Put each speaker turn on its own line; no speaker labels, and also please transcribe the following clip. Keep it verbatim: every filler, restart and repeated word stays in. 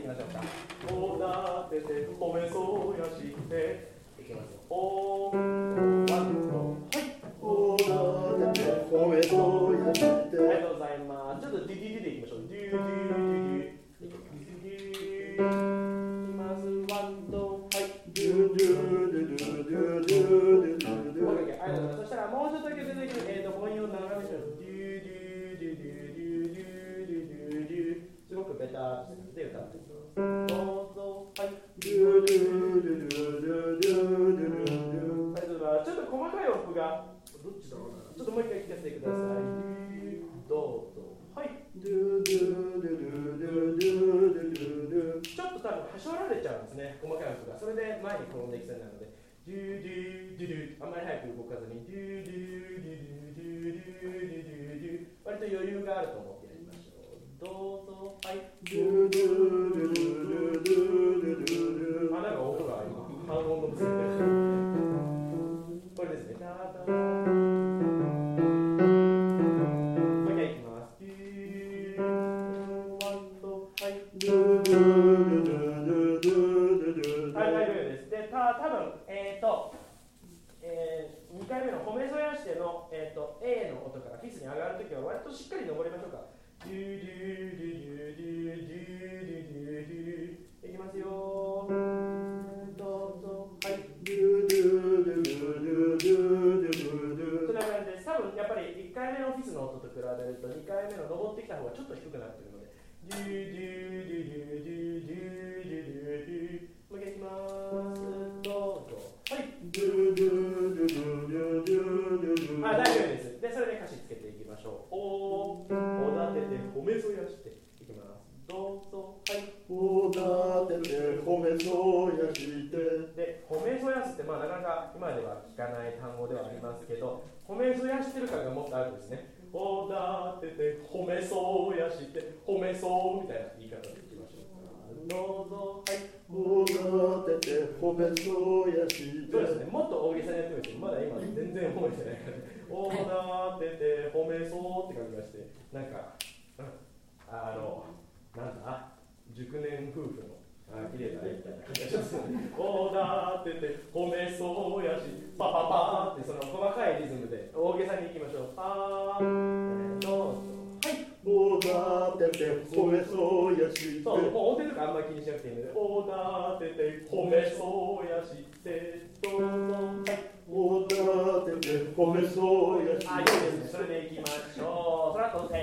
ましょうか。おだてて褒めそうやしていきますよ。おワンとはい
おだてて褒めそうやして
ありがとうございます。ちょっとデュデュデュでいきましょう。デュデュデュデュいきます。ワンとはい
ドゥドゥドゥドゥドゥドゥドゥドゥドゥ
オッケー、ありがとうございます。そしたらもうちょっとだけ続いてえーと母音を長めにしましょう。デュデュデュデュデュデュデュデュデュすごくベターで歌っていきます。どうぞはい。
ドゥドゥドゥドゥドゥドゥドゥドゥ
ありがとうございます。ちょっと細かい音符がどっちだろうな。ちょっともう一回聞かせてください。どうぞはい。
ドゥドゥドゥドゥドゥドゥドゥドゥ
ちょっと多分はしょられちゃうんですね、細かい音が。それで前に転んでいきそうになるので、ドゥドゥドゥドゥ、あんまり早く動かずに、ドゥドゥドゥドゥドゥドゥドゥドゥ、割と余裕があると思ってやりましょう。どうぞ、はい。
ドゥドゥドゥドゥドゥドゥドゥドゥ
あ、なんか音が今、半音の結んでる。これですね。ダダーもう一回いきます。ドゥワンと、はい。
ドゥドゥドゥドゥドゥドゥドゥ
はい、大丈夫です。で、た多分えっ、ー、と、えー、にかいめの褒めそやしての、えー、と A の音からフィスに上がるときは割としっかり登りましょうか。ドゥドゥドゥドゥドゥドゥドゥドゥいきますよ。どうぞ。はい。
ドゥドゥドゥドゥドゥドゥドゥ
そんな感じです。多分やっぱりいっかいめのフィスの音と比べるとにかいめの登ってきた方がちょっと低くなっているので、ドゥドゥドゥドゥドゥドゥドゥドゥドゥもう一回いきます。どうぞ。はい。
ドゥドゥドゥドゥドゥドゥドゥ
あ、大丈夫です。で、それで歌詞つけていきましょう。お、おだてて褒めそやしていきます。どうぞ。はい。
おだてて褒めそうやして
で、褒めそやすって、まあ、なかなか今では聞かない単語ではありますけど、褒めそやしてる感がもっとあるんですね。おだてて褒めそうやして褒めそうみたいな言い方でいきましょうか。どうぞ。はい。
おだてて褒めそうやして
そうですね。もっと大げさにやってみて、まだ今全然褒めてないから。おだてて褒めそうって感じがして、なんか、うん、あの、なんだ、熟年夫婦の、あ、綺麗だねみたいな感じがしますね。おだてて褒めそうやし、パパパーってその細かいリズムで大げさにいきましょう。パー、どうぞ。はい。
おだてて褒めそうやして
そう、もう音程とかあんまり気にしなくていいので、おだてて褒めそうやして、どうぞ。はい。
おだてて褒めそうやして
あ、いいですね。それでいきましょう。その後、えー